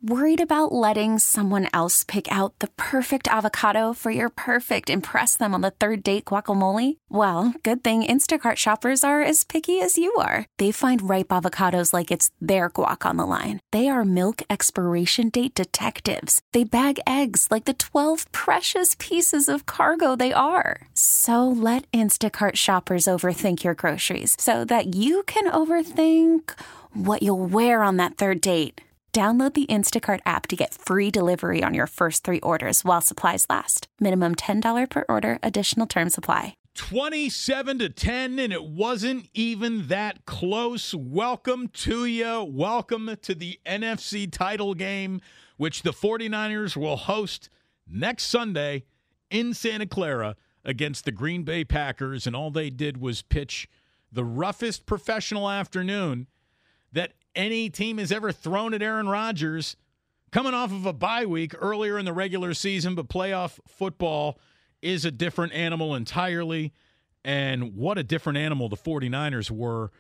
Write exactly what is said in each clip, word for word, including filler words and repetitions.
Worried about letting someone else pick out the perfect avocado for your perfect impress them on the third date guacamole? Well, good thing Instacart shoppers are as picky as you are. They find ripe avocados like it's their guac on the line. They are milk expiration date detectives. They bag eggs like the twelve precious pieces of cargo they are. So let Instacart shoppers overthink your groceries so that you can overthink what you'll wear on that third date. Download the Instacart app to get free delivery on your first three orders while supplies last. Minimum ten dollars per order. Additional terms apply. twenty-seven to ten, and it wasn't even that close. Welcome to you. Welcome to the N F C title game, which the 49ers will host next Sunday in Santa Clara against the Green Bay Packers. And all they did was pitch the roughest professional afternoon that any team has ever thrown at Aaron Rodgers, coming off of a bye week earlier in the regular season. But playoff football is a different animal entirely, and what a different animal the 49ers were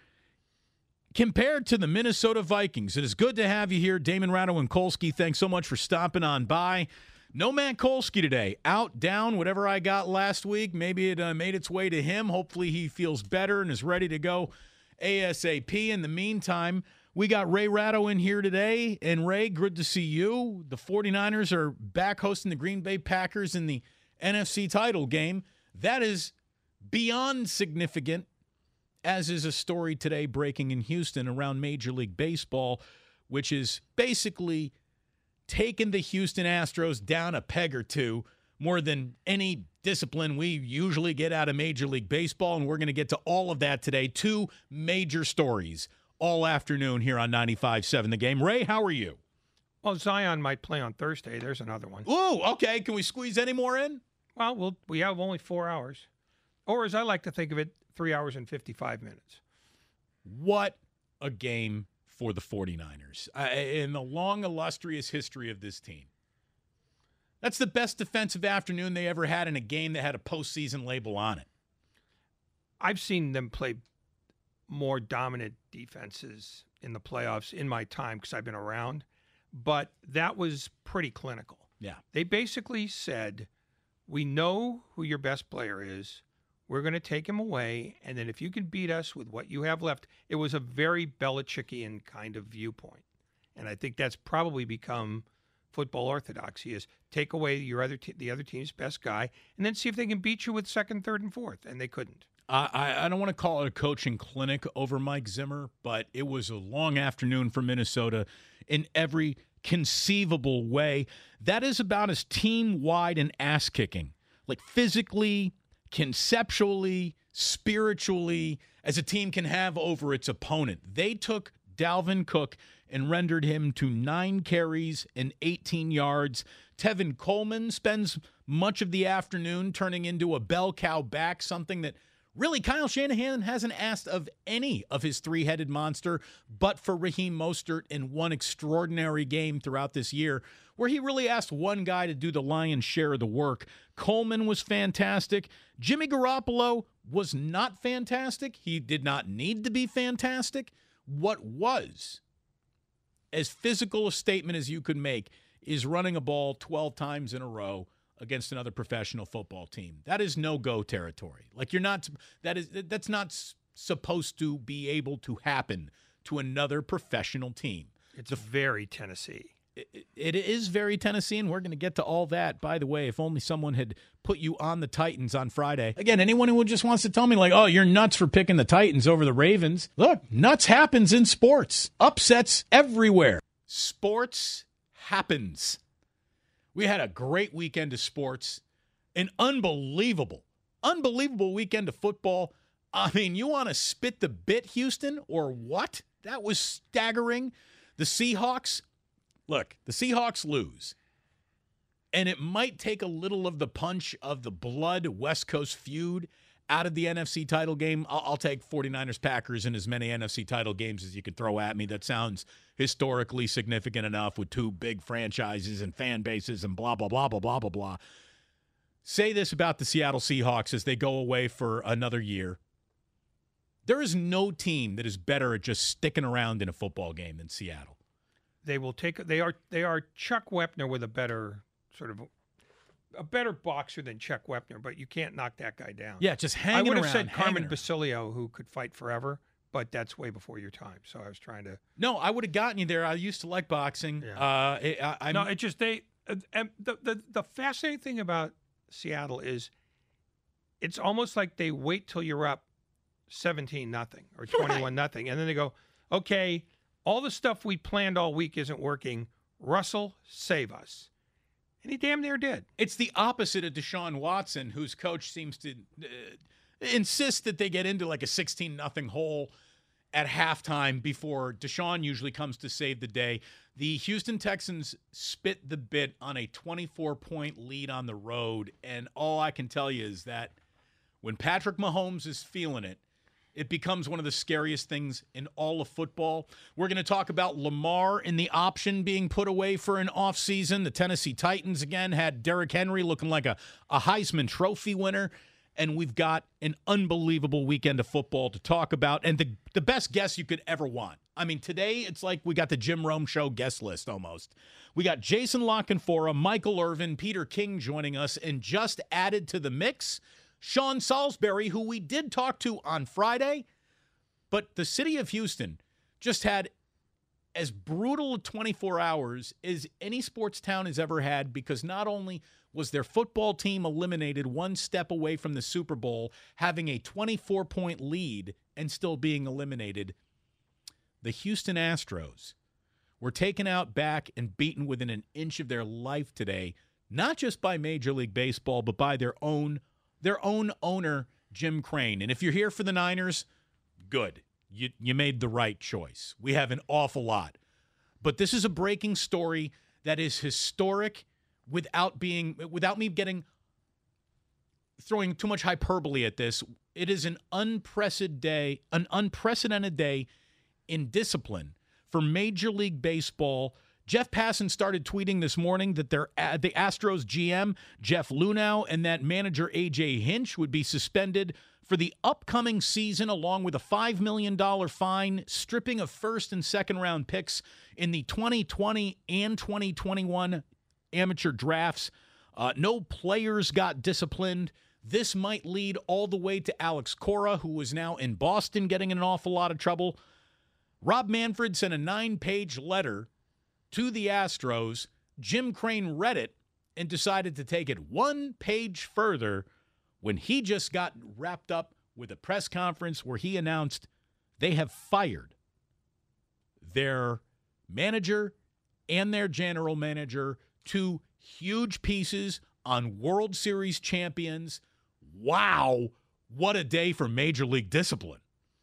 compared to the Minnesota Vikings. It is good to have you here, Damon Radowinkowski. Thanks so much for stopping on by. No Matt Kolsky today. Out, down, whatever I got last week. Maybe it uh, made its way to him. Hopefully he feels better and is ready to go ASAP. In the meantime, we got Ray Ratto in here today. And Ray, good to see you. The 49ers are back hosting the Green Bay Packers in the N F C title game. That is beyond significant, as is a story today breaking in Houston around Major League Baseball, which is basically taking the Houston Astros down a peg or two more than any discipline we usually get out of Major League Baseball. And we're going to get to all of that today. Two major stories all afternoon here on ninety-five point seven The Game. Ray, how are you? Well, Zion might play on Thursday. There's another one. Ooh, okay. Can we squeeze any more in? Well, we'll we have only four hours. Or as I like to think of it, three hours and fifty-five minutes. What a game for the 49ers. Uh, in the long, illustrious history of this team. That's the best defensive afternoon they ever had in a game that had a postseason label on it. I've seen them play more dominant defenses in the playoffs in my time because I've been around, but that was pretty clinical. Yeah. They basically said, we know who your best player is. We're going to take him away, and then if you can beat us with what you have left, it was a very Belichickian kind of viewpoint. And I think that's probably become football orthodoxy, is take away your other te- the other team's best guy and then see if they can beat you with second, third, and fourth. And they couldn't. I, I don't want to call it a coaching clinic over Mike Zimmer, but it was a long afternoon for Minnesota in every conceivable way. That is about as team-wide and ass-kicking, like physically, conceptually, spiritually, as a team can have over its opponent. They took Dalvin Cook and rendered him to nine carries and eighteen yards. Tevin Coleman spends much of the afternoon turning into a bell cow back, something that really Kyle Shanahan hasn't asked of any of his three-headed monster, but for Raheem Mostert in one extraordinary game throughout this year where he really asked one guy to do the lion's share of the work. Coleman was fantastic. Jimmy Garoppolo was not fantastic. He did not need to be fantastic. What was as physical a statement as you could make is running a ball twelve times in a row against another professional football team. That is no-go territory. Like you're not, that is, that's not supposed to be able to happen to another professional team. It's the, very Tennessee. It, it is very Tennessee, and we're going to get to all that. By the way, if only someone had put you on the Titans on Friday. Again, anyone who just wants to tell me like, oh, you're nuts for picking the Titans over the Ravens. Look, nuts happens in sports. Upsets everywhere. Sports happens. We had a great weekend of sports, an unbelievable, unbelievable weekend of football. I mean, you want to spit the bit, Houston, or what? That was staggering. The Seahawks, look, the Seahawks lose, and it might take a little of the punch of the blood West Coast feud out of the N F C title game. I'll, I'll take 49ers Packers in as many N F C title games as you could throw at me. That sounds historically significant enough with two big franchises and fan bases and blah, blah, blah, blah, blah, blah, blah. Say this about the Seattle Seahawks as they go away for another year. There is no team that is better at just sticking around in a football game than Seattle. they will take. They are they are Chuck Wepner with a better sort of a better boxer than Chuck Wepner, but you can't knock that guy down. Yeah, just hanging I would have around, said Carmen hanging around. Basilio, who could fight forever, but that's way before your time. So I was trying to. No, I would have gotten you there. I used to like boxing. Yeah. Uh, it, I, I'm, No, it just they. Uh, and the, the the fascinating thing about Seattle is, it's almost like they wait till you're up seventeen nothing or twenty-one nothing, and then they go, okay, all the stuff we planned all week isn't working. Russell, save us. And he damn near did. It's the opposite of Deshaun Watson, whose coach seems to uh, insist that they get into like a sixteen nothing hole at halftime before Deshaun usually comes to save the day. The Houston Texans spit the bit on a twenty-four point lead on the road, and all I can tell you is that when Patrick Mahomes is feeling it, it becomes one of the scariest things in all of football. We're going to talk about Lamar and the option being put away for an offseason. The Tennessee Titans, again, had Derrick Henry looking like a, a Heisman Trophy winner. And we've got an unbelievable weekend of football to talk about. And the, the best guest you could ever want. I mean, today it's like we got the Jim Rome Show guest list almost. We got Jason Lockenfora, Michael Irvin, Peter King joining us. And just added to the mix, Sean Salisbury, who we did talk to on Friday, but the city of Houston just had as brutal a twenty-four hours as any sports town has ever had, because not only was their football team eliminated one step away from the Super Bowl, having a twenty-four point lead and still being eliminated, the Houston Astros were taken out back and beaten within an inch of their life today, not just by Major League Baseball, but by their own their own owner, Jim Crane. And if you're here for the Niners, good. You you made the right choice. We have an awful lot. But this is a breaking story that is historic without being without me getting throwing too much hyperbole at this. It is an unprecedented day, an unprecedented day in discipline for Major League Baseball. Jeff Passan started tweeting this morning that their, uh, the Astros G M, Jeff Luhnow, and that manager, A J Hinch, would be suspended for the upcoming season, along with a five million dollars fine, stripping of first and second round picks in the twenty twenty and twenty twenty-one amateur drafts. Uh, no players got disciplined. This might lead all the way to Alex Cora, who is now in Boston getting in an awful lot of trouble. Rob Manfred sent a nine-page letter to the Astros. Jim Crane read it and decided to take it one page further when he just got wrapped up with a press conference where he announced they have fired their manager and their general manager, two huge pieces on World Series champions. Wow, what a day for Major League discipline.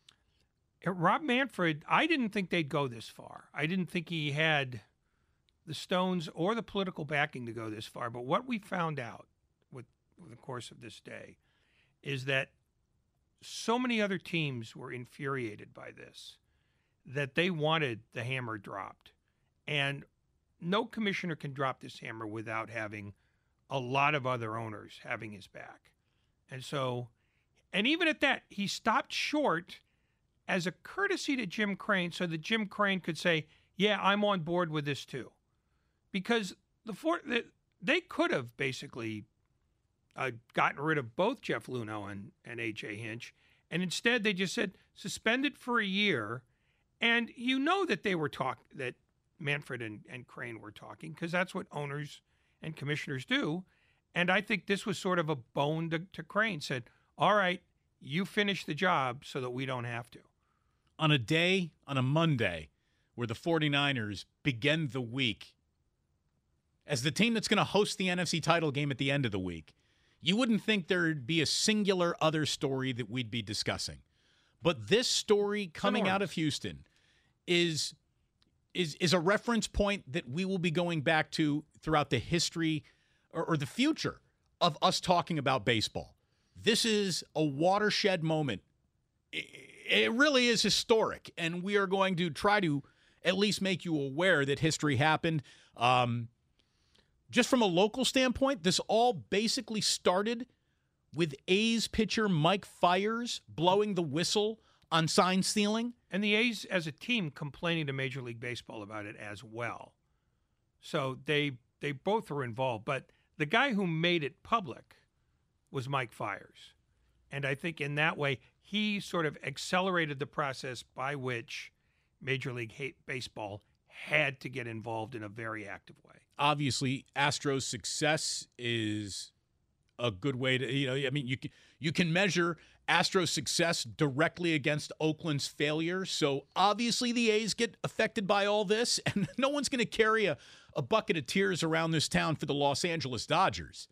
Rob Manfred, I didn't think they'd go this far. I didn't think he had the stones or the political backing to go this far. But what we found out with, with the course of this day is that so many other teams were infuriated by this, that they wanted the hammer dropped. And no commissioner can drop this hammer without having a lot of other owners having his back. And so, and even at that, he stopped short as a courtesy to Jim Crane so that Jim Crane could say, yeah, I'm on board with this too. Because the four, the, they could have basically uh, gotten rid of both Jeff Luhnow and, and A J Hinch, and instead they just said suspended for a year. And you know that they were talk that Manfred and, and Crane were talking, because that's what owners and commissioners do. And I think this was sort of a bone to, to Crane. Said, all right, you finish the job so that we don't have to. On a day, on a Monday, where the 49ers begin the week as the team that's going to host the N F C title game at the end of the week, you wouldn't think there'd be a singular other story that we'd be discussing. But this story coming out of Houston is, is, is a reference point that we will be going back to throughout the history or, or the future of us talking about baseball. This is a watershed moment. It, it really is historic, and we are going to try to at least make you aware that history happened. Um, just from a local standpoint, this all basically started with A's pitcher Mike Fiers blowing the whistle on sign stealing. And the A's, as a team, complaining to Major League Baseball about it as well. So they they both were involved. But the guy who made it public was Mike Fiers. And I think in that way, he sort of accelerated the process by which Major League Baseball had to get involved in a very active way. Obviously, Astros' success is a good way to, you know, I mean, you can, you can measure Astros' success directly against Oakland's failure. So obviously the A's get affected by all this, and no one's going to carry a, a bucket of tears around this town for the Los Angeles Dodgers.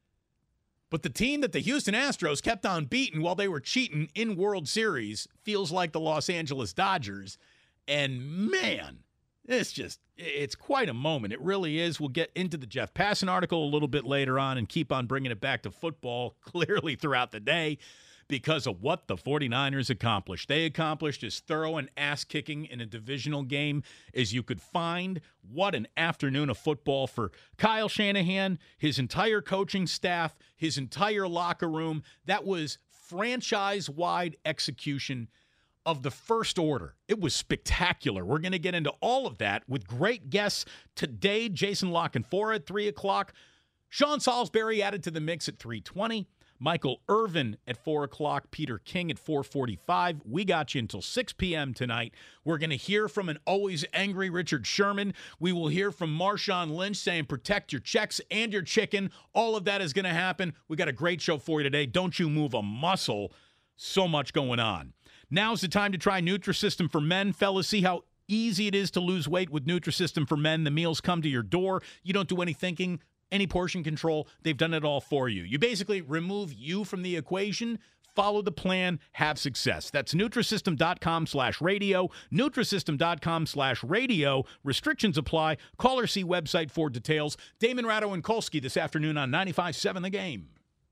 But the team that the Houston Astros kept on beating while they were cheating in World Series feels like the Los Angeles Dodgers. And man, it's just, it's quite a moment. It really is. We'll get into the Jeff Passan article a little bit later on and keep on bringing it back to football clearly throughout the day because of what the 49ers accomplished. They accomplished as thorough an ass-kicking in a divisional game as you could find. What an afternoon of football for Kyle Shanahan, his entire coaching staff, his entire locker room. That was franchise-wide execution of the first order. It was spectacular. We're going to get into all of that with great guests today. Jason La Canfora at three o'clock. Sean Salisbury added to the mix at three twenty. Michael Irvin at four o'clock. Peter King at four forty-five. We got you until six p.m. tonight. We're going to hear from an always angry Richard Sherman. We will hear from Marshawn Lynch saying protect your checks and your chicken. All of that is going to happen. We got a great show for you today. Don't you move a muscle. So much going on. Now's the time to try Nutrisystem for Men. Fellas, see how easy it is to lose weight with Nutrisystem for Men. The meals come to your door. You don't do any thinking, any portion control. They've done it all for you. You basically remove you from the equation, follow the plan, have success. That's Nutrisystem.com slash radio. Nutrisystem.com slash radio. Restrictions apply. Call or see website for details. Damon Ratto and Kolsky this afternoon on ninety-five point seven The Game.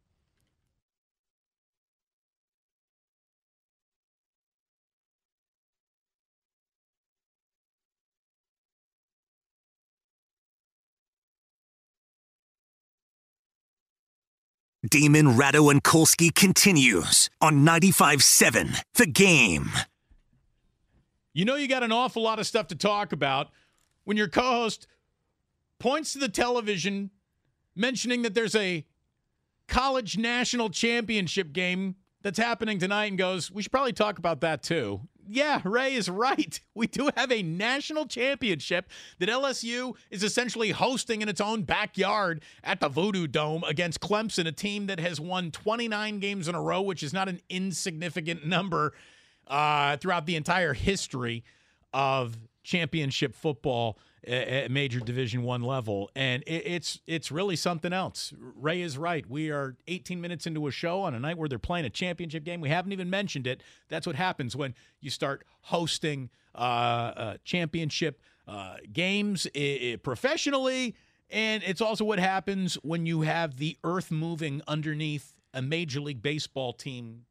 Damon, Ratto, and Kolsky continues on ninety-five point seven The Game. You know you got an awful lot of stuff to talk about when your co-host points to the television mentioning that there's a college national championship game that's happening tonight and goes, we should probably talk about that too. Yeah, Ray is right. We do have a national championship that L S U is essentially hosting in its own backyard at the Voodoo Dome against Clemson, a team that has won twenty-nine games in a row, which is not an insignificant number uh, throughout the entire history of championship football at major Division One level. And it, it's it's really something else. Ray is right. We are eighteen minutes into a show on a night where they're playing a championship game. We haven't even mentioned it. That's what happens when you start hosting uh, uh, championship uh, games I- I professionally. And it's also what happens when you have the earth moving underneath a Major League Baseball team,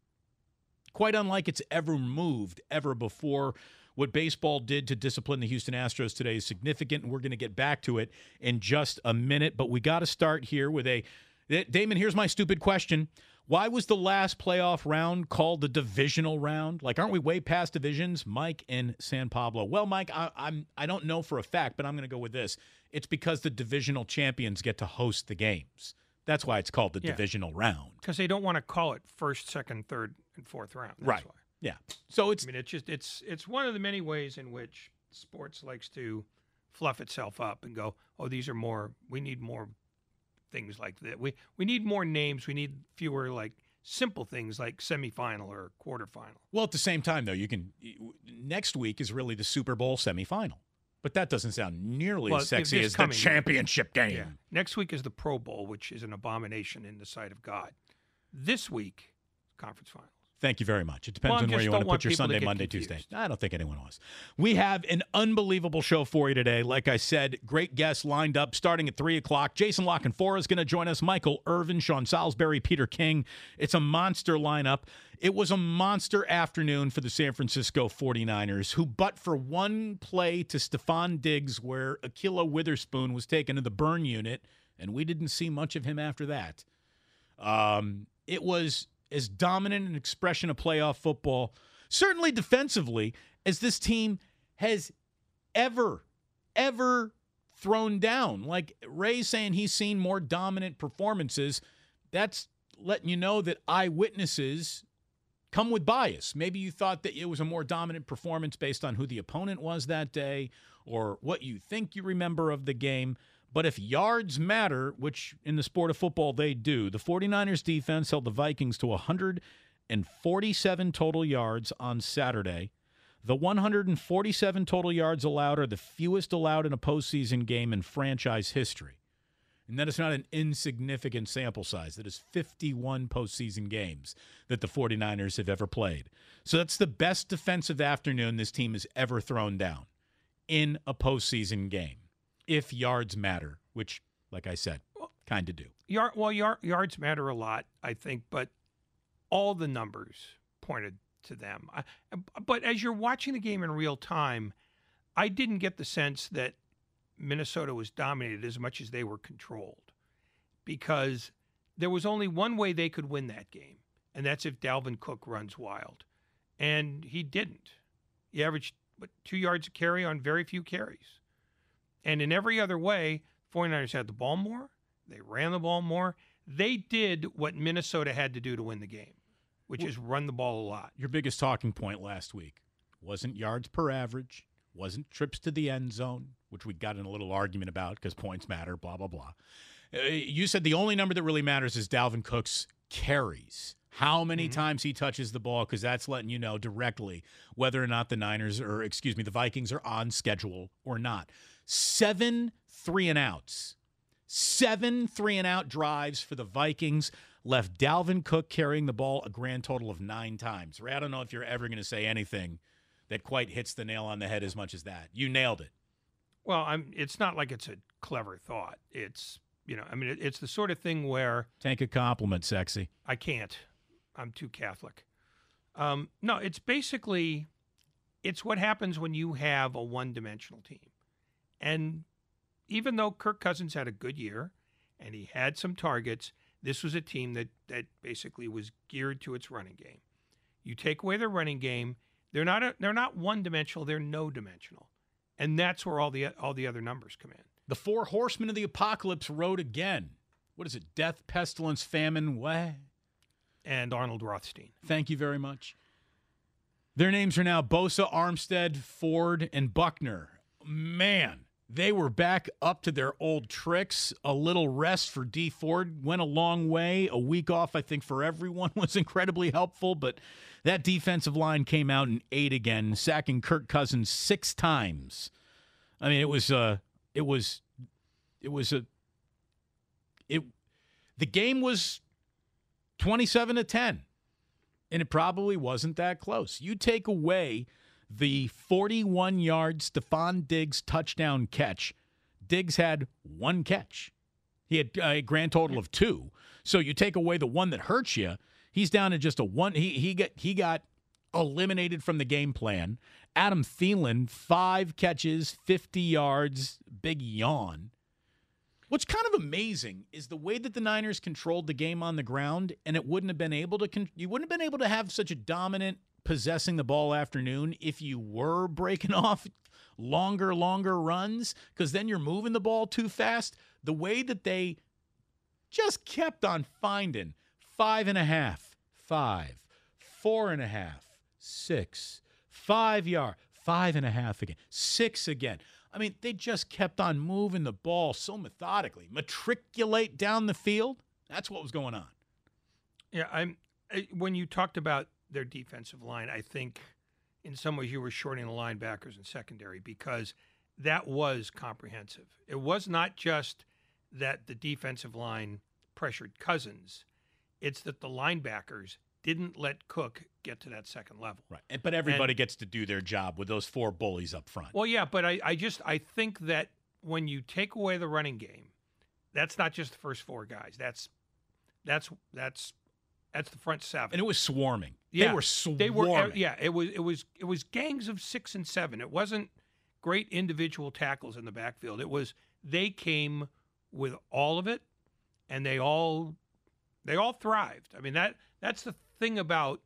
quite unlike it's ever moved ever before. What baseball did to discipline the Houston Astros today is significant, and we're going to get back to it in just a minute. But we got to start here with a – Damon, here's my stupid question. Why was the last playoff round called the divisional round? Like, aren't we way past divisions? Mike in San Pablo. Well, Mike, I, I'm, I don't know for a fact, but I'm going to go with this. It's because the divisional champions get to host the games. That's why it's called the yeah. divisional round. Because they don't want to call it first, second, third, and fourth round. That's right. why. Yeah. So it's I mean, it's just it's it's one of the many ways in which sports likes to fluff itself up and go, oh, these are more. We need more things like that. We we need more names. We need fewer like simple things like semifinal or quarterfinal. Well, at the same time, though, you can next week is really the Super Bowl semifinal, but that doesn't sound nearly well, as sexy as the championship game. Yeah. Next week is the Pro Bowl, which is an abomination in the sight of God. This week, conference finals. Thank you very much. It depends well, on where you want to put your Sunday, Monday, confused. Tuesday. I don't think anyone was. We have an unbelievable show for you today. Like I said, great guests lined up starting at three o'clock. Jason La Canfora is going to join us. Michael Irvin, Sean Salisbury, Peter King. It's a monster lineup. It was a monster afternoon for the San Francisco forty-niners, who but for one play to Stephon Diggs where Ahkello Witherspoon was taken to the burn unit, and we didn't see much of him after that. Um, it was as dominant an expression of playoff football certainly defensively, as this team has ever, ever thrown down. Like Ray's saying he's seen more dominant performances. That's letting you know that eyewitnesses come with bias. Maybe you thought that it was a more dominant performance based on who the opponent was that day or what you think you remember of the game. But if yards matter, which in the sport of football they do, the 49ers defense held the Vikings to one hundred forty-seven total yards on Saturday. The one hundred forty-seven total yards allowed are the fewest allowed in a postseason game in franchise history. And that is not an insignificant sample size. That is fifty-one postseason games that the 49ers have ever played. So that's the best defensive afternoon this team has ever thrown down in a postseason game, if yards matter, which, like I said, kind of do. Yard, well, yard, yards matter a lot, I think, but all the numbers pointed to them. I, but as you're watching the game in real time, I didn't get the sense that Minnesota was dominated as much as they were controlled, because there was only one way they could win that game, and that's if Dalvin Cook runs wild. And he didn't. He averaged what, two yards a carry on very few carries. And in every other way, 49ers had the ball more. They ran the ball more. They did what Minnesota had to do to win the game, which is run the ball a lot. Your biggest talking point last week wasn't yards per average, wasn't trips to the end zone, which we got in a little argument about because points matter, blah, blah, blah. Uh, you said the only number that really matters is Dalvin Cook's carries. How many mm-hmm. times he touches the ball, because that's letting you know directly whether or not the Niners or, excuse me, the Vikings are on schedule or not. Seven three and outs. Seven three and out drives for the Vikings left Dalvin Cook carrying the ball a grand total of nine times. Ray, I don't know if you're ever going to say anything that quite hits the nail on the head as much as that. You nailed it. Well, I'm, it's not like it's a clever thought. It's, you know, I mean, it, it's the sort of thing where... Take a compliment, sexy. I can't. I'm too Catholic. Um, no, it's basically, it's what happens when you have a one-dimensional team. And even though Kirk Cousins had a good year and he had some targets, this was a team that, that basically was geared to its running game. You take away their running game, they're not a, they're not one-dimensional, they're no-dimensional. And that's where all the all the other numbers come in. The four horsemen of the apocalypse rode again. What is it? Death, pestilence, famine, what? And Arnold Rothstein. Thank you very much. Their names are now Bosa, Armstead, Ford, and Buckner. Man, they were back up to their old tricks. A little rest for D. Ford went a long way. A week off, I think, for everyone was incredibly helpful, but that defensive line came out and ate again, sacking Kirk Cousins six times. I mean, it was uh it was it was a it the game was twenty-seven to ten. And it probably wasn't that close. You take away the forty-one-yard Stephon Diggs touchdown catch. Diggs had one catch. He had a grand total of two. So you take away the one that hurts you, he's down to just a one. He he got he got eliminated from the game plan. Adam Thielen, five catches, fifty yards, big yawn. What's kind of amazing is the way that the Niners controlled the game on the ground, and it wouldn't have been able to. Con- you wouldn't have been able to have such a dominant possessing the ball afternoon if you were breaking off longer, longer runs, because then you're moving the ball too fast. The way that they just kept on finding five and a half, five, four and a half, six, five yard, five and a half again, six again. I mean, they just kept on moving the ball so methodically. Matriculate down the field. That's what was going on. Yeah, I'm. I, when you talked about their defensive line, I think in some ways you were shorting the linebackers and secondary, because that was comprehensive. It was not just that the defensive line pressured Cousins. It's that the linebackers didn't let Cook get to that second level. Right. And, but everybody and, gets to do their job with those four bullies up front. Well, yeah, but I, I just I think that when you take away the running game, that's not just the first four guys. That's that's that's that's the front seven. And it was swarming. Yeah, they were swarming. They were yeah, it was it was it was gangs of six and seven. It wasn't great individual tackles in the backfield. It was they came with all of it, and they all they all thrived. I mean, that that's the thing about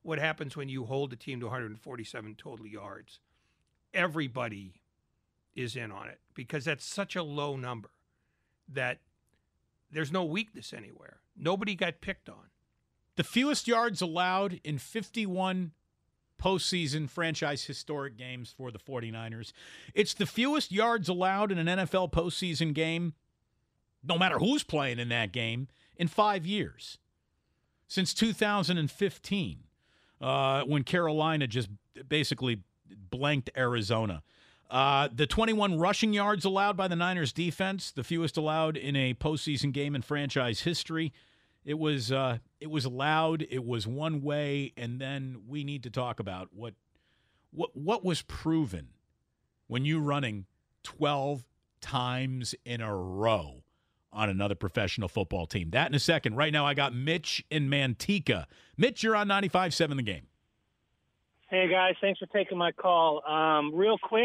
what happens when you hold a team to one hundred forty-seven total yards. Everybody is in on it because that's such a low number that there's no weakness anywhere. Nobody got picked on. The fewest yards allowed in fifty-one postseason franchise historic games for the 49ers. It's the fewest yards allowed in an N F L postseason game, no matter who's playing in that game, in five years. Since two thousand fifteen, uh, when Carolina just basically blanked Arizona. Uh, the twenty-one rushing yards allowed by the Niners defense, the fewest allowed in a postseason game in franchise history. It was uh, it was allowed. It was one way, and then we need to talk about what what what was proven when you running twelve times in a row on another professional football team. That in a second. Right now, I got Mitch in Manteca. Mitch, you're on ninety-five point seven The Game. Hey guys, thanks for taking my call. Um, real quick.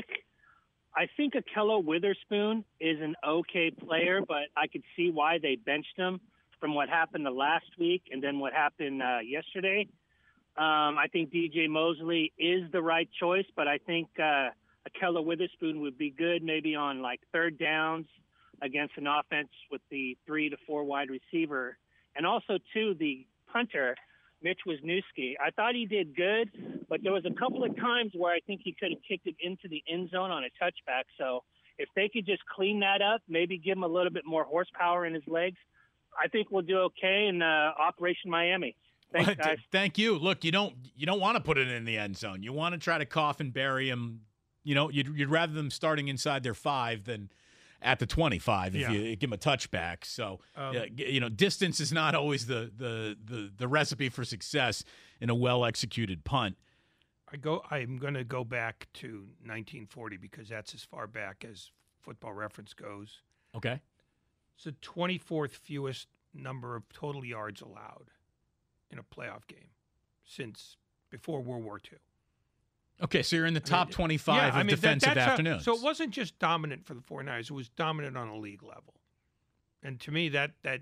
I think Ahkello Witherspoon is an okay player, but I could see why they benched him from what happened the last week and then what happened uh, yesterday. Um, I think D J Mosley is the right choice, but I think uh, Ahkello Witherspoon would be good maybe on like third downs against an offense with the three to four wide receiver. And also, too, the punter, Mitch Wisniewski. I thought he did good, but there was a couple of times where I think he could have kicked it into the end zone on a touchback. So if they could just clean that up, maybe give him a little bit more horsepower in his legs, I think we'll do okay in uh, Operation Miami. Thanks, guys. Thank you. Look, you don't you don't want to put it in the end zone. You want to try to cough and bury him. You know, you'd, you'd rather them starting inside their five than at the twenty-five if yeah. you give them a touchback. So, um, uh, you know, distance is not always the, the the the recipe for success in a well-executed punt. I go. I'm going to go back to nineteen forty because that's as far back as Football Reference goes. Okay. It's the twenty-fourth fewest number of total yards allowed in a playoff game since before World War Two. Okay, so you're in the top I mean, twenty-five yeah, of I mean, defensive that, afternoons. How, so it wasn't just dominant for the 49ers, it was dominant on a league level. And to me, that that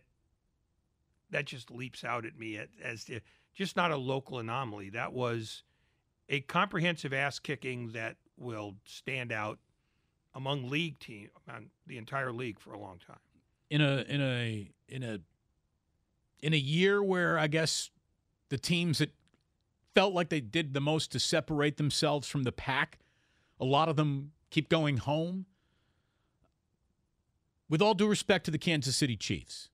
that just leaps out at me as the, just not a local anomaly. That was a comprehensive ass-kicking that will stand out among league team, on the entire league for a long time. In a in a in a in a year where I guess the teams that felt like they did the most to separate themselves from the pack, a lot of them keep going home. With all due respect to the Kansas City Chiefs,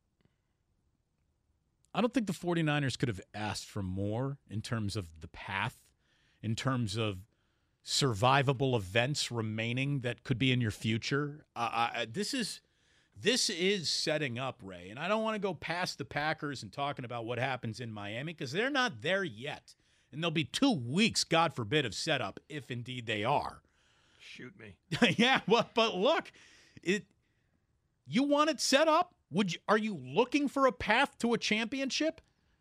I don't think the 49ers could have asked for more in terms of the path, in terms of survivable events remaining that could be in your future. Uh, I, this is this is setting up, Ray, and I don't want to go past the Packers and talking about what happens in Miami because they're not there yet, and there'll be two weeks, God forbid, of setup if indeed they are. Shoot me. yeah, well, but look, it. You want it set up? Would you, are you looking for a path to a championship?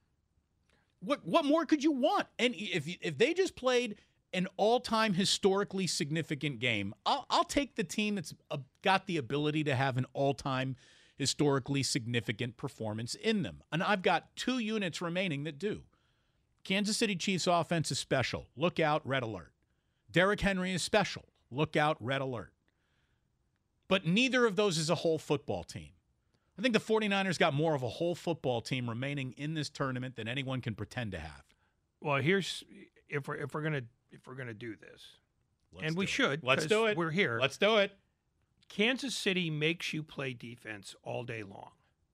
What what more could you want? And if if they just played an all-time historically significant game, I'll, I'll take the team that's uh, got the ability to have an all-time historically significant performance in them. And I've got two units remaining that do. Kansas City Chiefs offense is special. Look out, red alert. Derrick Henry is special. Look out, red alert. But neither of those is a whole football team. I think the 49ers got more of a whole football team remaining in this tournament than anyone can pretend to have. Well, here's if we're if we're gonna if we're gonna do this, Let's and do we it. should. Let's do it. We're here. Let's do it. Kansas City makes you play defense all day long,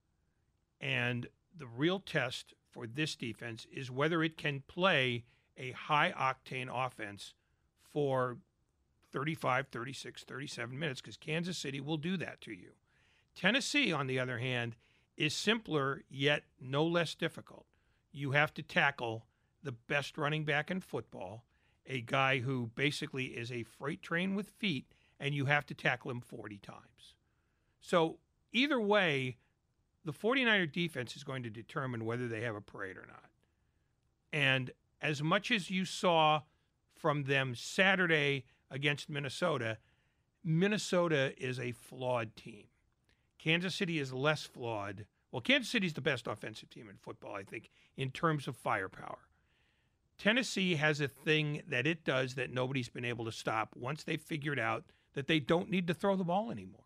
and the real test for this defense is whether it can play a high octane offense for thirty-five, thirty-six, thirty-seven minutes, because Kansas City will do that to you. Tennessee, on the other hand, is simpler yet no less difficult. You have to tackle the best running back in football, a guy who basically is a freight train with feet, and you have to tackle him forty times. So either way, the 49er defense is going to determine whether they have a parade or not. And as much as you saw from them Saturday against Minnesota, Minnesota is a flawed team. Kansas City is less flawed. Well, Kansas City is the best offensive team in football, I think, in terms of firepower. Tennessee has a thing that it does that nobody's been able to stop once they figured out that they don't need to throw the ball anymore.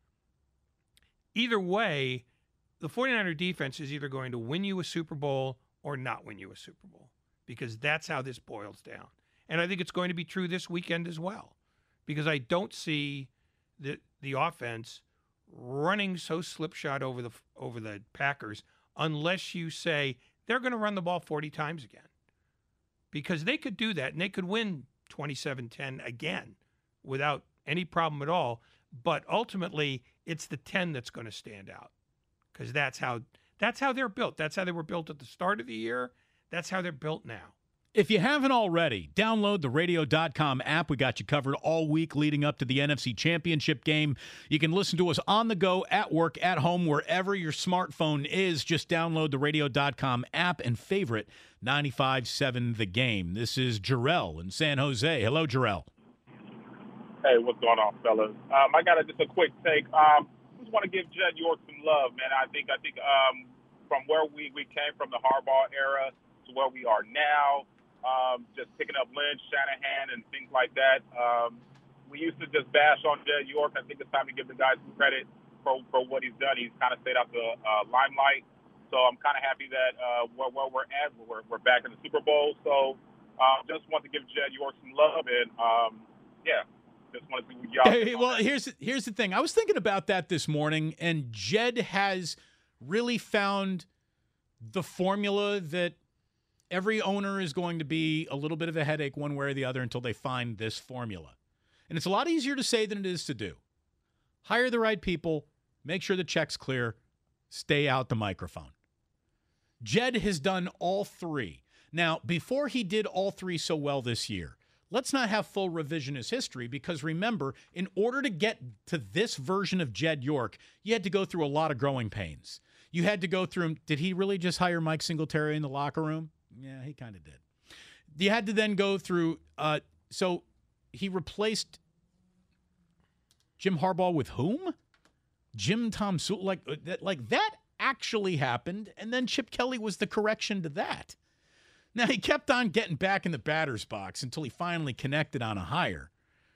Either way, the 49er defense is either going to win you a Super Bowl or not win you a Super Bowl, because that's how this boils down. And I think it's going to be true this weekend as well, because I don't see the the offense running so slipshod over the over the Packers unless you say they're going to run the ball forty times again, because they could do that and they could win twenty-seven ten again without any problem at all. But ultimately, it's the ten that's going to stand out, because that's how that's how they're built. That's how they were built at the start of the year. That's how they're built now. If you haven't already, download the radio dot com app. We got you covered all week leading up to the N F C Championship game. You can listen to us on the go, at work, at home, wherever your smartphone is. Just download the radio dot com app and favorite ninety-five point seven The Game. This is Jarrell in San Jose. Hello, Jarrell. Hey, what's going on, fellas? Um, I got a, just a quick take. Um, just want to give Jed York some love, man. I think I think um, from where we, we came from, the Harbaugh era, to where we are now, Um, just picking up Lynch, Shanahan, and things like that. Um, we used to just bash on Jed York. I think it's time to give the guy some credit for, for what he's done. He's kind of stayed out the uh, limelight. So I'm kind of happy that uh, where, where we're at, we're, we're back in the Super Bowl. So um, just want to give Jed York some love. And, um, yeah, just want to see what y'all hey, Well, here's, here's the thing. I was thinking about that this morning, and Jed has really found the formula that every owner is going to be a little bit of a headache one way or the other until they find this formula. And it's a lot easier to say than it is to do. Hire the right people, make sure the check's clear, stay out the microphone. Jed has done all three. Now, before he did all three so well this year, let's not have full revisionist history, because remember, in order to get to this version of Jed York, you had to go through a lot of growing pains. You had to go through, did he really just hire Mike Singletary in the locker room? Yeah, he kind of did. You had to then go through, uh, so he replaced Jim Harbaugh with whom? Jim Tomsula. Like that, like that actually happened, and then Chip Kelly was the correction to that. Now, he kept on getting back in the batter's box until he finally connected on a hire,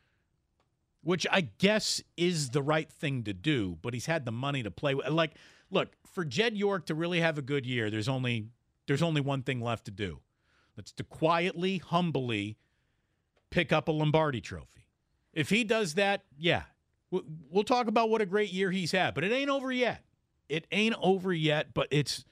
which I guess is the right thing to do, but he's had the money to play with. Like, look, for Jed York to really have a good year, there's only – There's only one thing left to do. That's to quietly, humbly pick up a Lombardi trophy. If he does that, yeah, we'll talk about what a great year he's had. But it ain't over yet. It ain't over yet, but it's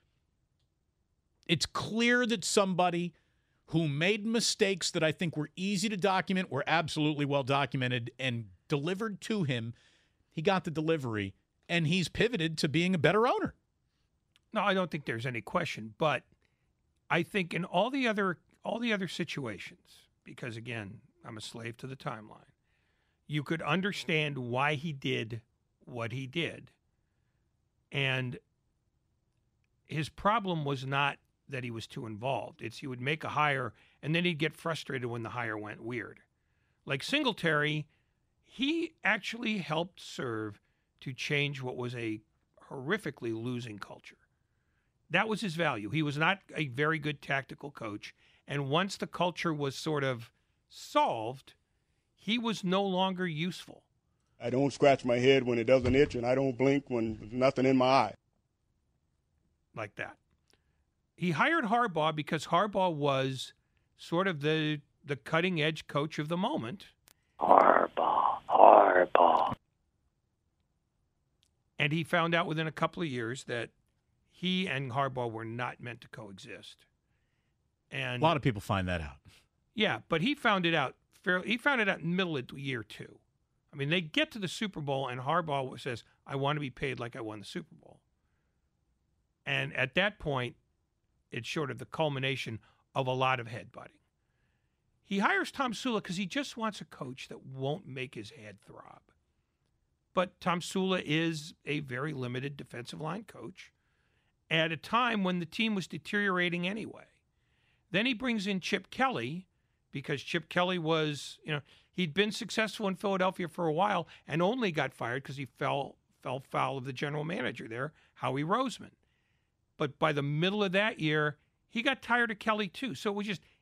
it's clear that somebody who made mistakes that I think were easy to document, were absolutely well documented, and delivered to him, he got the delivery, and he's pivoted to being a better owner. No, I don't think there's any question, but I think in all the other all the other situations, because again, I'm a slave to the timeline, you could understand why he did what he did. And his problem was not that he was too involved. It's he would make a hire and then he'd get frustrated when the hire went weird. Like Singletary, he actually helped serve to change what was a horrifically losing culture. That was his value. He was not a very good tactical coach. And once the culture was sort of solved, he was no longer useful. I don't scratch my head when it doesn't itch, and I don't blink when there's nothing in my eye. Like that. He hired Harbaugh because Harbaugh was sort of the the cutting-edge coach of the moment. Harbaugh, Harbaugh. And he found out within a couple of years that he and Harbaugh were not meant to coexist. And a lot of people find that out. Yeah, but he found it out fairly. He found it out in the middle of year two. I mean, they get to the Super Bowl, and Harbaugh says, I want to be paid like I won the Super Bowl. And at that point, it's sort of the culmination of a lot of headbutting. He hires Tomsula because he just wants a coach that won't make his head throb. But Tomsula is a very limited defensive line coach at a time when the team was deteriorating anyway. Then he brings in Chip Kelly because Chip Kelly was, you know, he'd been successful in Philadelphia for a while and only got fired because he fell fell foul of the general manager there, Howie Roseman. But by the middle of that year, he got tired of Kelly too. So it was just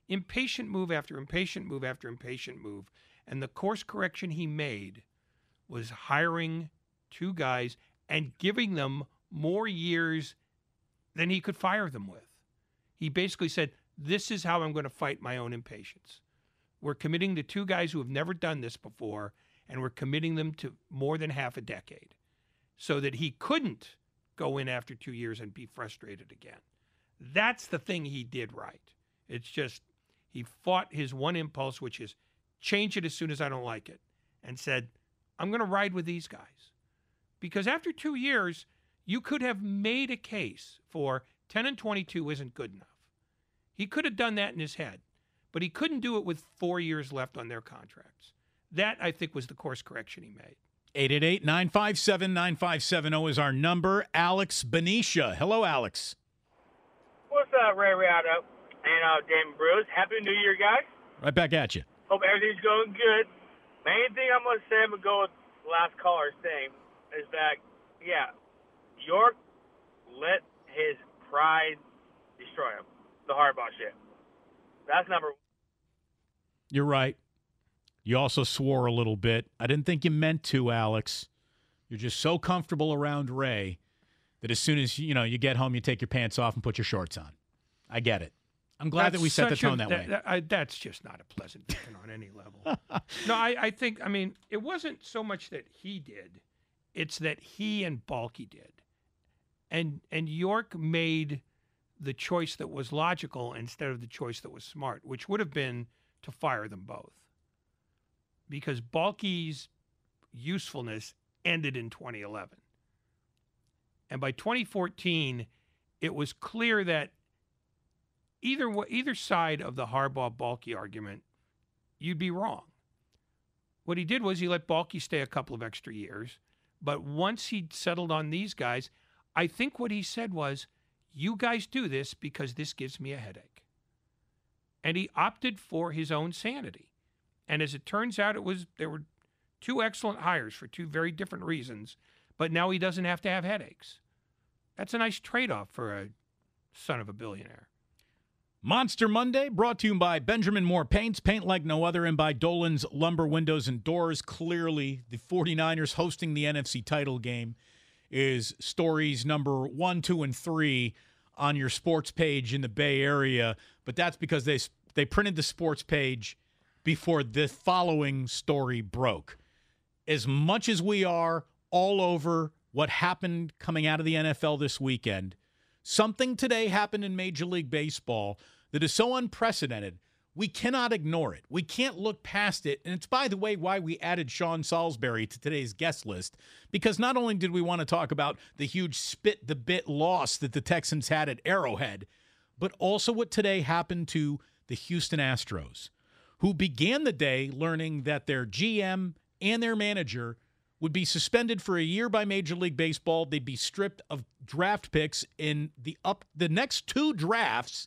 Impatient move after impatient move after impatient move. And the course correction he made was hiring two guys and giving them more years than he could fire them with. He basically said, this is how I'm going to fight my own impatience. We're committing to two guys who have never done this before, and we're committing them to more than half a decade so that he couldn't go in after two years and be frustrated again. That's the thing he did right. It's just he fought his one impulse, which is change it as soon as I don't like it, and said, I'm going to ride with these guys. Because after two years, you could have made a case for ten and twenty-two isn't good enough. He could have done that in his head, but he couldn't do it with four years left on their contracts. That, I think, was the course correction he made. eight eight eight, nine five seven, nine five seven zero is our number. Alex Benicia. Hello, Alex. What's up, Ray Riado and uh, Damon Bruce? Happy New Year, guys. Right back at you. Hope everything's going good. Main thing I'm going to say, I'm going to go with the last caller's thing, is that, yeah, York let his pride destroy him. The Harbaugh shit. That's number one. You're right. You also swore a little bit. I didn't think you meant to, Alex. You're just so comfortable around Ray that as soon as you know you get home, you take your pants off and put your shorts on. I get it. I'm glad That's that we set the tone a, that, that way. That, I, that's just not a pleasant thing on any level. No, I, I think, I mean, it wasn't so much that he did. It's that he and Balky did. And and York made the choice that was logical instead of the choice that was smart, which would have been to fire them both. Because Balky's usefulness ended in twenty eleven. And by twenty fourteen, it was clear that either either side of the Harbaugh-Balky argument, you'd be wrong. What he did was he let Balky stay a couple of extra years, but once he'd settled on these guys, I think what he said was, you guys do this because this gives me a headache. And he opted for his own sanity. And as it turns out, it was there were two excellent hires for two very different reasons, but now he doesn't have to have headaches. That's a nice trade-off for a son of a billionaire. Monster Monday brought to you by Benjamin Moore Paints, paint like no other, and by Dolan's Lumber Windows and Doors. Clearly, the 49ers hosting the N F C title game is stories number one, two, and three on your sports page in the Bay Area, but that's because they they printed the sports page before the following story broke. As much as we are all over what happened coming out of the N F L this weekend, something today happened in Major League Baseball that is so unprecedented, we cannot ignore it. We can't look past it. And it's, by the way, why we added Sean Salisbury to today's guest list, because not only did we want to talk about the huge spit-the-bit loss that the Texans had at Arrowhead, but also what today happened to the Houston Astros, who began the day learning that their G M and their manager would be suspended for a year by Major League Baseball. They'd be stripped of draft picks in the up the next two drafts,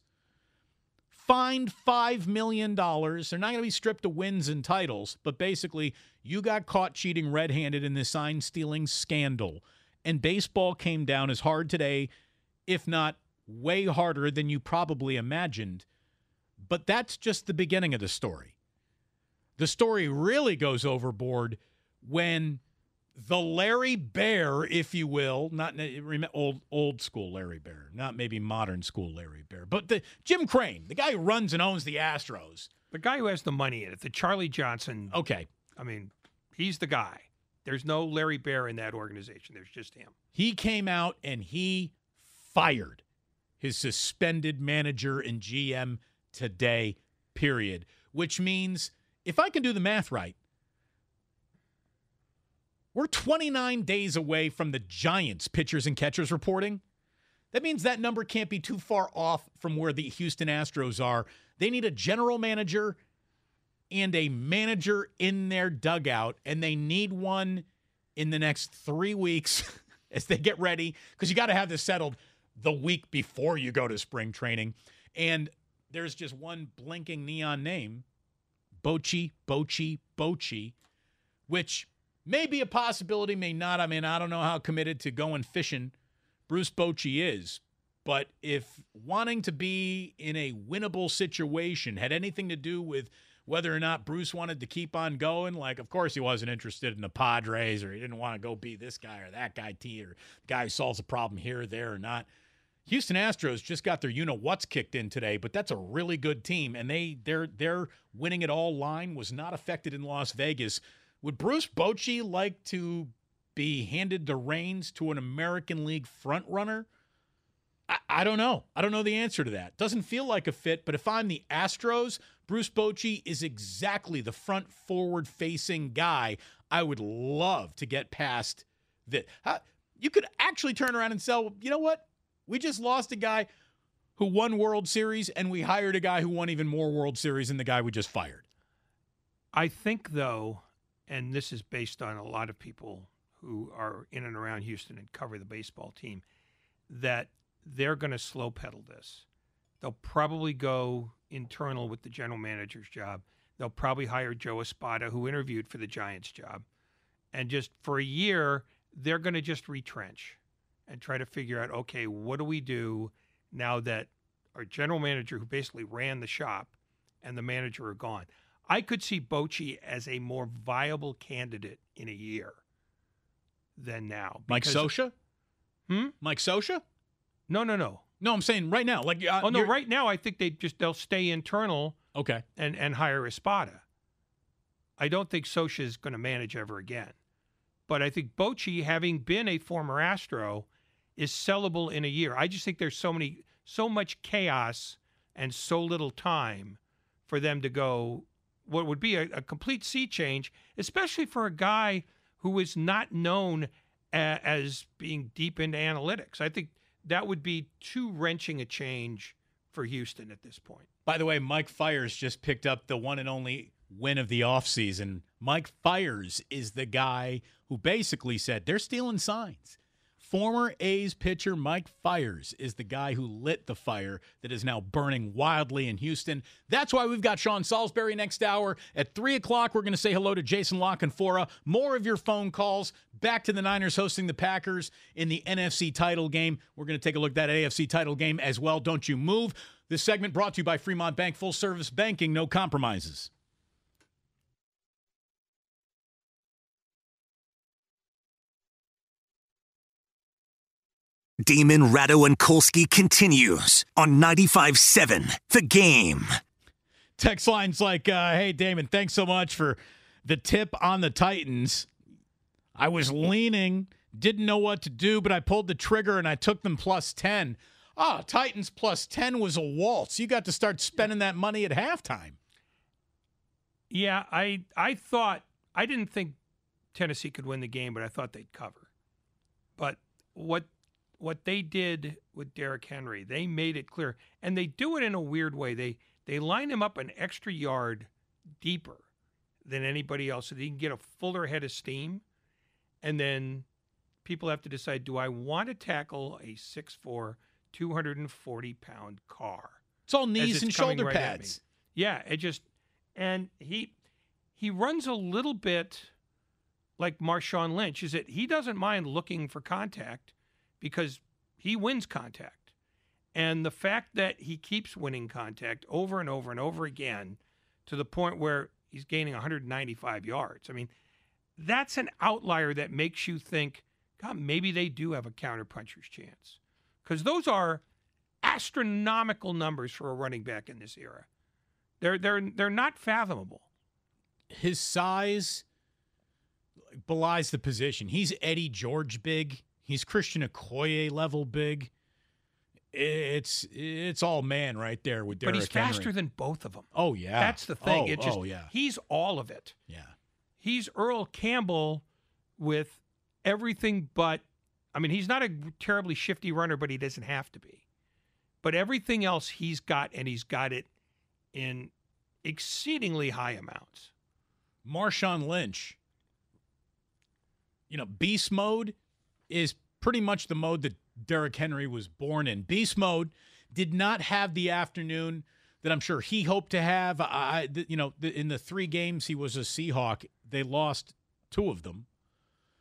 fined five million dollars. They're not going to be stripped of wins and titles, but basically you got caught cheating red-handed in this sign-stealing scandal. And baseball came down as hard today, if not way harder than you probably imagined. But that's just the beginning of the story. The story really goes overboard when the Larry Bear, if you will, not old old school Larry Bear, not maybe modern school Larry Bear, but the Jim Crane, the guy who runs and owns the Astros. The guy who has the money in it, the Charlie Johnson. Okay. I mean, he's the guy. There's no Larry Bear in that organization. There's just him. He came out and he fired his suspended manager and G M today, period. Which means, if I can do the math right, we're twenty-nine days away from the Giants pitchers and catchers reporting. That means that number can't be too far off from where the Houston Astros are. They need a general manager and a manager in their dugout, and they need one in the next three weeks as they get ready, because you got to have this settled the week before you go to spring training. And there's just one blinking neon name, Bochy, Bochy, Bochy, which may be a possibility, may not. I mean, I don't know how committed to going fishing Bruce Bochy is, But if wanting to be in a winnable situation had anything to do with whether or not Bruce wanted to keep on going, like, of course he wasn't interested in the Padres, or he didn't want to go be this guy or that guy, T, or the guy who solves a problem here or there or not. Houston Astros just got their you-know-what's kicked in today, but that's a really good team, and they their their winning it all line was not affected in Las Vegas. Would Bruce Bochy like to be handed the reins to an American League frontrunner? I, I don't know. I don't know the answer to that. Doesn't feel like a fit, but if I'm the Astros, Bruce Bochy is exactly the front forward-facing guy I would love to get past that. Uh, you could actually turn around and sell, you know what? We just lost a guy who won World Series, and we hired a guy who won even more World Series than the guy we just fired. I think, though, and this is based on a lot of people who are in and around Houston and cover the baseball team, that they're going to slow pedal this. They'll probably go internal with the general manager's job. They'll probably hire Joe Espada, who interviewed for the Giants job. And just for a year, they're going to just retrench and try to figure out, okay, what do we do now that our general manager, who basically ran the shop, and the manager are gone? I could see Bochy as a more viable candidate in a year than now. Mike Scioscia? Hmm? Mike Scioscia? No, no, no. No, I'm saying right now. Like, uh, oh no, you're- right now I think they just they'll stay internal. Okay. And and hire Espada. I don't think Scioscia is going to manage ever again, but I think Bochy, having been a former Astro, is sellable in a year. I just think there's so many, so much chaos and so little time for them to go what would be a, a complete sea change, especially for a guy who is not known a, as being deep into analytics. I think that would be too wrenching a change for Houston at this point. By the way, Mike Fiers just picked up the one and only win of the offseason. Mike Fiers is the guy who basically said they're stealing signs. Former A's pitcher Mike Fiers is the guy who lit the fire that is now burning wildly in Houston. That's why we've got Sean Salisbury next hour. At three o'clock, we're going to say hello to Jason La Canfora. More of your phone calls. Back to the Niners hosting the Packers in the N F C title game. We're going to take a look at that A F C title game as well. Don't you move. This segment brought to you by Fremont Bank. Full service banking, no compromises. Damon, Ratto, and Kolsky continues on ninety-five seven The Game. Text line's like, uh, hey, Damon, thanks so much for the tip on the Titans. I was leaning, didn't know what to do, but I pulled the trigger and I took them plus ten. Ah, Titans plus ten was a waltz. You got to start spending that money at halftime. Yeah, I I thought, I didn't think Tennessee could win the game, but I thought they'd cover. But what what they did with Derrick Henry, they made it clear. And they do it in a weird way. They they line him up an extra yard deeper than anybody else so they can get a fuller head of steam. And then people have to decide, do I want to tackle a six foot four, two hundred forty pound car? It's all knees and shoulder right pads. Yeah, it just, and he he runs a little bit like Marshawn Lynch, is that he doesn't mind looking for contact because he wins contact. And the fact that he keeps winning contact over and over and over again to the point where he's gaining one hundred ninety-five yards. I mean, that's an outlier that makes you think, God, maybe they do have a counterpuncher's chance. Because those are astronomical numbers for a running back in this era. They're they're they're not fathomable. His size belies the position. He's Eddie George big. He's Christian Okoye level big. It's it's all man right there with Derrick But he's Henry. faster than both of them. Oh, yeah. That's the thing. Oh, it just, oh, yeah. He's all of it. Yeah. He's Earl Campbell with everything but, I mean, he's not a terribly shifty runner, but he doesn't have to be. But everything else he's got, and he's got it in exceedingly high amounts. Marshawn Lynch, you know, beast mode is pretty much the mode that Derrick Henry was born in. Beast mode did not have the afternoon that I'm sure he hoped to have. I, you know, in the three games he was a Seahawk, they lost two of them.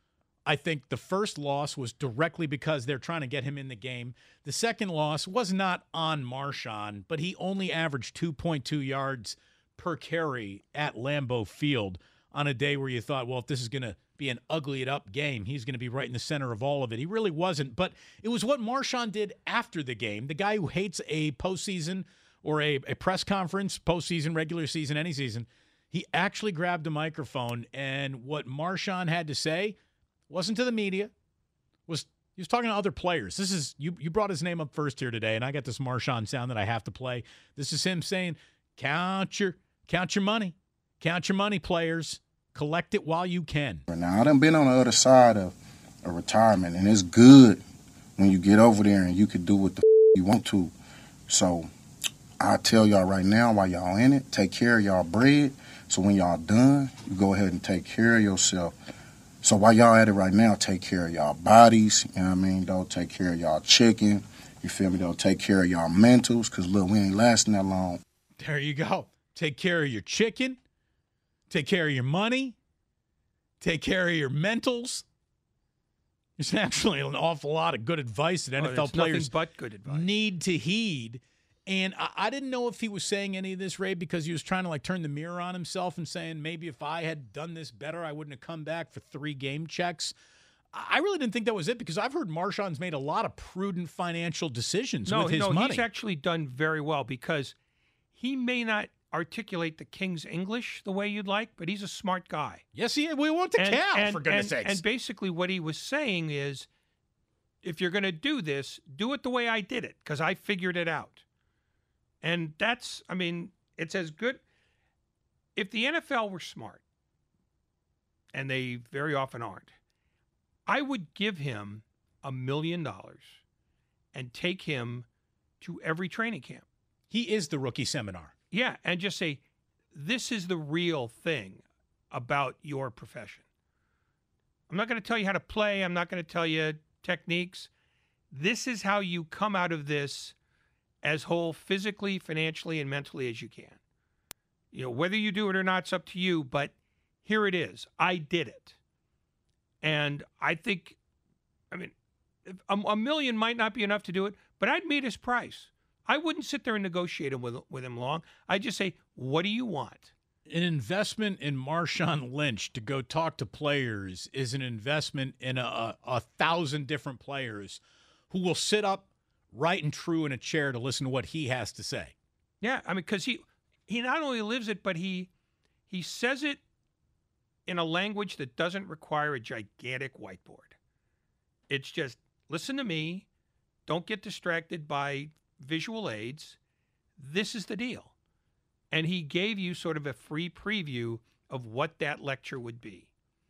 I think the first loss was directly because they're trying to get him in the game. The second loss was not on Marshawn, but he only averaged two point two yards per carry at Lambeau Field on a day where you thought, well, if this is going to be an ugly-it-up game, he's going to be right in the center of all of it. He really wasn't, but it was what Marshawn did after the game. The guy who hates a postseason or a, a press conference, postseason, regular season, any season, he actually grabbed a microphone, and what Marshawn had to say wasn't to the media. Was he was talking to other players. This is you. You brought his name up first here today, and I got this Marshawn sound that I have to play. This is him saying, "Count your count your money, count your money, players. Collect it while you can." Now I done been on the other side of a retirement, and it's good when you get over there and you can do what the f- you want to. So I tell y'all right now, while y'all in it, take care of y'all bread. So when y'all done, you go ahead and take care of yourself. So while y'all at it right now, take care of y'all bodies, you know what I mean? Don't take care of y'all chicken, you feel me? Don't take care of y'all mentals, because, look, we ain't lasting that long. There you go. Take care of your chicken. Take care of your money. Take care of your mentals. There's actually an awful lot of good advice that N F L oh, players but good advice. need to heed. And I, I didn't know if he was saying any of this, Ray, because he was trying to like turn the mirror on himself and saying maybe if I had done this better, I wouldn't have come back for three game checks. I really didn't think that was it, because I've heard Marshawn's made a lot of prudent financial decisions no, with his no, money. He's actually done very well, because he may not articulate the King's English the way you'd like, but he's a smart guy. Yes, he is. We want the and, cow, and, for goodness and, sakes. And basically what he was saying is, if you're going to do this, do it the way I did it, because I figured it out. And that's, I mean, it's as good. If the N F L were smart, and they very often aren't, I would give him a million dollars and take him to every training camp. He is the rookie seminar. Yeah, and just say, this is the real thing about your profession. I'm not going to tell you how to play. I'm not going to tell you techniques. This is how you come out of this as whole physically, financially, and mentally as you can. You know, whether you do it or not, it's up to you, but here it is. I did it. And I think, I mean, a, a million might not be enough to do it, but I'd meet his price. I wouldn't sit there and negotiate with, with him long. I'd just say, what do you want? An investment in Marshawn Lynch to go talk to players is an investment in a, a, a thousand different players who will sit up right and true in a chair to listen to what he has to say. Yeah, I mean, because he he not only lives it, but he he says it in a language that doesn't require a gigantic whiteboard. It's just, listen to me. Don't get distracted by visual aids. This is the deal. And he gave you sort of a free preview of what that lecture would be.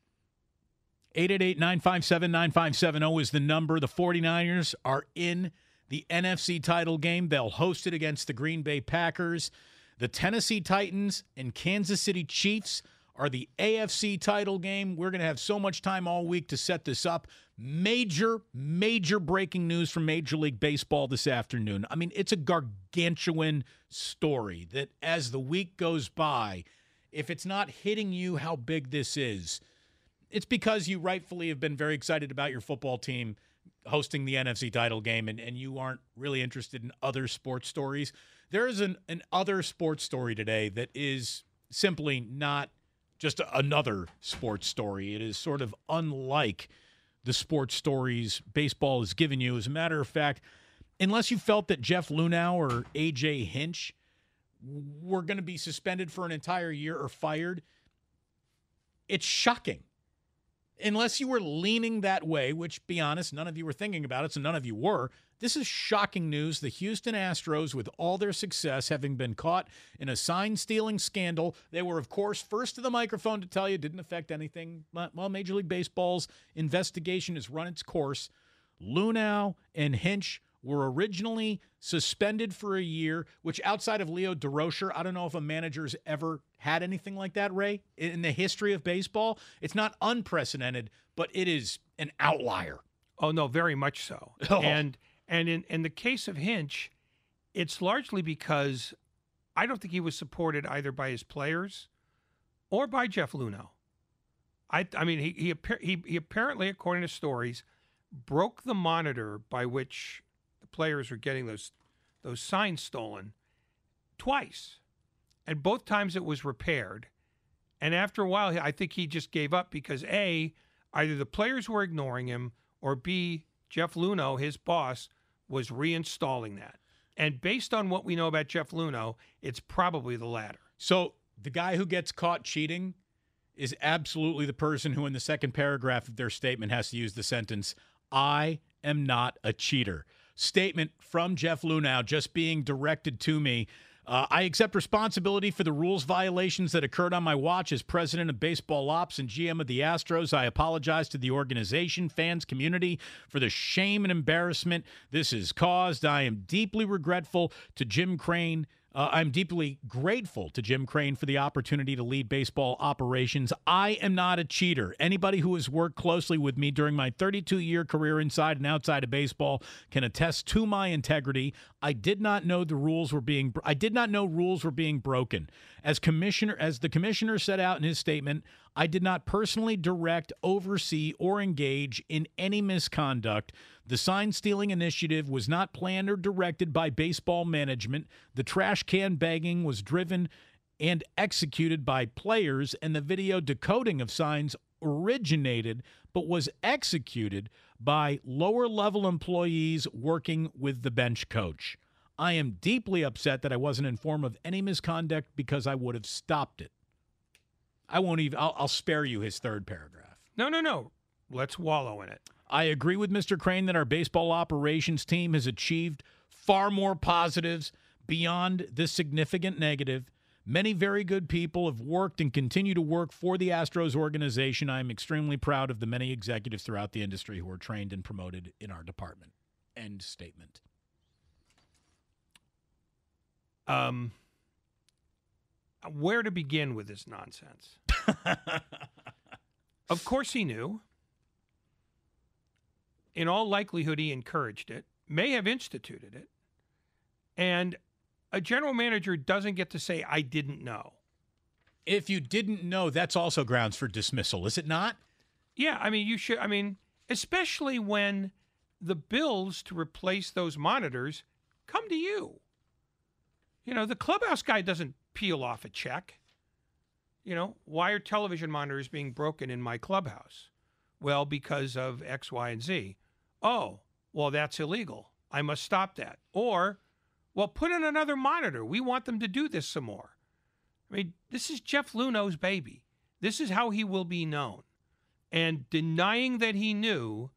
eight eight eight, nine five seven, nine five seven zero is the number. The 49ers are in the N F C title game. They'll host it against the Green Bay Packers. The Tennessee Titans and Kansas City Chiefs are the A F C title game. We're going to have so much time all week to set this up. Major, major breaking news from Major League Baseball this afternoon. I mean, it's a gargantuan story that as the week goes by, if it's not hitting you how big this is, it's because you rightfully have been very excited about your football team hosting the N F C title game, and, and you aren't really interested in other sports stories. There is an, an other sports story today that is simply not just another sports story. It is sort of unlike the sports stories baseball has given you. As a matter of fact, unless you felt that Jeff Lunau or A J Hinch were going to be suspended for an entire year or fired, it's shocking. Unless you were leaning that way, which, be honest, none of you were thinking about it, so none of you were. This is shocking news. The Houston Astros, with all their success, having been caught in a sign-stealing scandal, they were, of course, first to the microphone to tell you it didn't affect anything. Well, Major League Baseball's investigation has run its course. Lunau and Hinch were originally suspended for a year, which outside of Leo Durocher, I don't know if a manager's ever had anything like that, Ray, in the history of baseball. It's not unprecedented, but it is an outlier. Oh, no, very much so. Oh. And and in, in the case of Hinch, it's largely because I don't think he was supported either by his players or by Jeff Lunau. I, I mean, he he, he he apparently, according to stories, broke the monitor by which the players were getting those those signs stolen twice, and both times it was repaired. And after a while, I think he just gave up because A, either the players were ignoring him, or B, Jeff Luhnow, his boss, was reinstalling that. And based on what we know about Jeff Luhnow, it's probably the latter. So the guy who gets caught cheating is absolutely the person who in the second paragraph of their statement has to use the sentence, I am not a cheater. Statement from Jeff Luhnow just being directed to me. Uh, I accept responsibility for the rules violations that occurred on my watch as president of baseball ops and G M of the Astros. I apologize to the organization, fans, community for the shame and embarrassment this has caused. I am deeply regretful to Jim Crane. Uh, I'm deeply grateful to Jim Crane for the opportunity to lead baseball operations. I am not a cheater. Anybody who has worked closely with me during my thirty-two-year career inside and outside of baseball can attest to my integrity. I did not know the rules were being I did not know rules were being broken. As commissioner, as the commissioner set out in his statement, I did not personally direct, oversee, or engage in any misconduct. The sign-stealing initiative was not planned or directed by baseball management. The trash can bagging was driven and executed by players, and the video decoding of signs originated but was executed by lower-level employees working with the bench coach. I am deeply upset that I wasn't informed of any misconduct because I would have stopped it. I won't even, I'll, I'll spare you his third paragraph. No, no, no. Let's wallow in it. I agree with Mister Crane that our baseball operations team has achieved far more positives beyond this significant negative. Many very good people have worked and continue to work for the Astros organization. I am extremely proud of the many executives throughout the industry who are trained and promoted in our department. End statement. Um, where to begin with this nonsense? Of course he knew. In all likelihood, he encouraged it, may have instituted it, and a general manager doesn't get to say, I didn't know. If you didn't know, that's also grounds for dismissal, is it not? Yeah, I mean, you should, I mean, especially when the bills to replace those monitors come to you. You know, the clubhouse guy doesn't peel off a check. You know, why are television monitors being broken in my clubhouse? Well, because of X, Y, and Z. Oh, well, that's illegal. I must stop that. Or, well, put in another monitor. We want them to do this some more. I mean, this is Jeff Luhnow's baby. This is how he will be known. And denying that he knew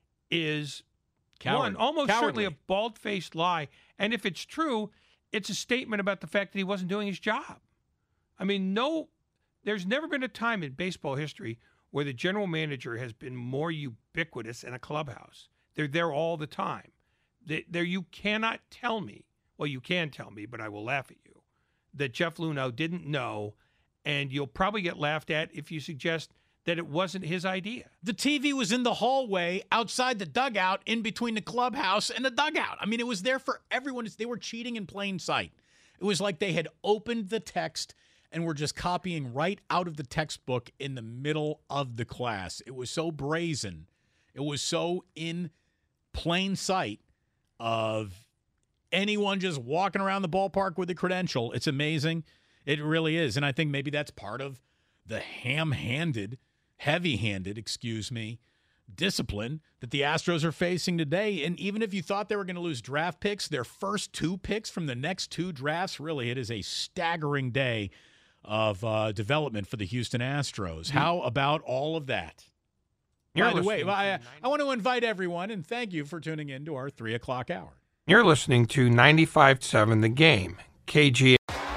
is, Coward. one, almost Cowardly. certainly a bald-faced lie. And if it's true, it's a statement about the fact that he wasn't doing his job. I mean, no, there's never been a time in baseball history where the general manager has been more ubiquitous in a clubhouse. They're there all the time. They, there, you cannot tell me, well, you can tell me, but I will laugh at you, that Jeff Luhnow didn't know, and you'll probably get laughed at if you suggest that it wasn't his idea. The T V was in the hallway outside the dugout in between the clubhouse and the dugout. I mean, it was there for everyone. They were cheating in plain sight. It was like they had opened the text and were just copying right out of the textbook in the middle of the class. It was so brazen. It was so in plain sight of anyone just walking around the ballpark with a credential. It's amazing. It really is. And I think maybe that's part of the ham-handed, heavy-handed, excuse me, discipline that the Astros are facing today. And even if you thought they were going to lose draft picks, their first two picks from the next two drafts, really, it is a staggering day of uh, development for the Houston Astros. How about all of that? You're By the way, listening I, to I want to invite everyone, and thank you for tuning in to our three o'clock hour. You're listening to ninety-five point seven The Game, K G.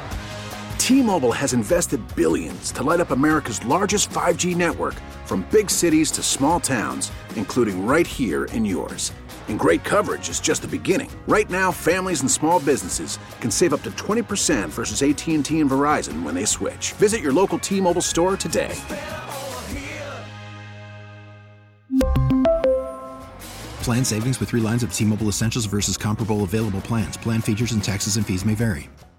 T-Mobile has invested billions to light up America's largest five G network, from big cities to small towns, including right here in yours. And great coverage is just the beginning. Right now, families and small businesses can save up to twenty percent versus A T and T and Verizon when they switch. Visit your local T-Mobile store today. Plan savings with three lines of T-Mobile Essentials versus comparable available plans. Plan features and taxes and fees may vary.